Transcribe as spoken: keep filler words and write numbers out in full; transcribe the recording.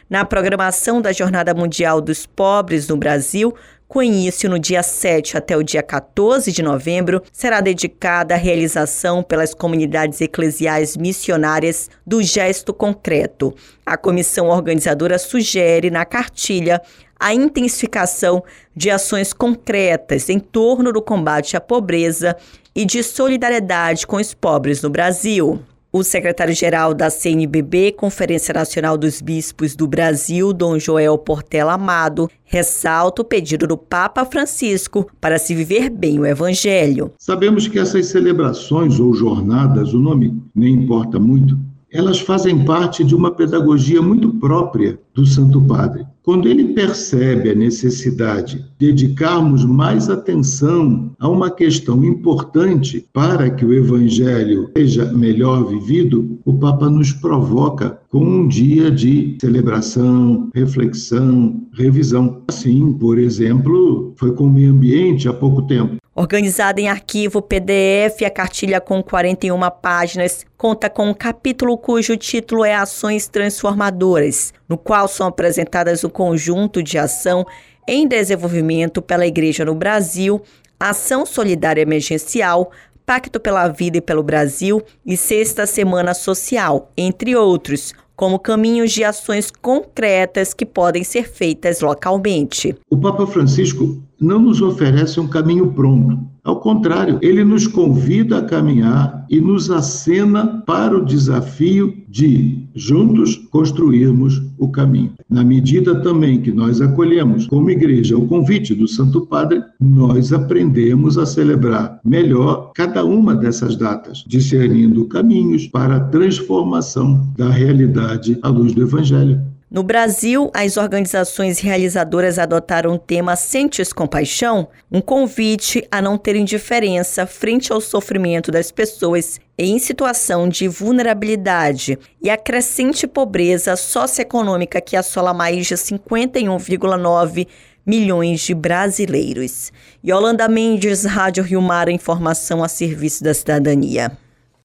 Na programação da Jornada Mundial dos Pobres no Brasil, com início no dia sete até o dia quatorze de novembro, será dedicada à realização pelas comunidades eclesiais missionárias do gesto concreto. A comissão organizadora sugere na cartilha a intensificação de ações concretas em torno do combate à pobreza e de solidariedade com os pobres no Brasil. O secretário-geral da C N B B, Conferência Nacional dos Bispos do Brasil, Dom Joel Portela Amado, ressalta o pedido do Papa Francisco para se viver bem o Evangelho. Sabemos que essas celebrações ou jornadas, o nome nem importa muito, elas fazem parte de uma pedagogia muito própria do Santo Padre. Quando ele percebe a necessidade de dedicarmos mais atenção a uma questão importante para que o Evangelho seja melhor vivido, o Papa nos provoca com um dia de celebração, reflexão, revisão. Assim, por exemplo, foi com o meio ambiente há pouco tempo. Organizada em arquivo P D F, a cartilha com quarenta e uma páginas conta com um capítulo cujo título é Ações Transformadoras, no qual são apresentadas o conjunto de ação em desenvolvimento pela Igreja no Brasil, Ação Solidária Emergencial, Pacto pela Vida e pelo Brasil e Sexta Semana Social, entre outros, como caminhos de ações concretas que podem ser feitas localmente. O Papa Francisco não nos oferece um caminho pronto. Ao contrário, ele nos convida a caminhar e nos acena para o desafio de, juntos, construirmos o caminho. Na medida também que nós acolhemos, como igreja, o convite do Santo Padre, nós aprendemos a celebrar melhor cada uma dessas datas, discernindo caminhos para a transformação da realidade à luz do Evangelho. No Brasil, as organizações realizadoras adotaram o tema Sentes Compaixão, um convite a não ter indiferença frente ao sofrimento das pessoas em situação de vulnerabilidade e a crescente pobreza socioeconômica que assola mais de cinquenta e um vírgula nove milhões de brasileiros. Yolanda Mendes, Rádio Rio Mar, informação a serviço da cidadania.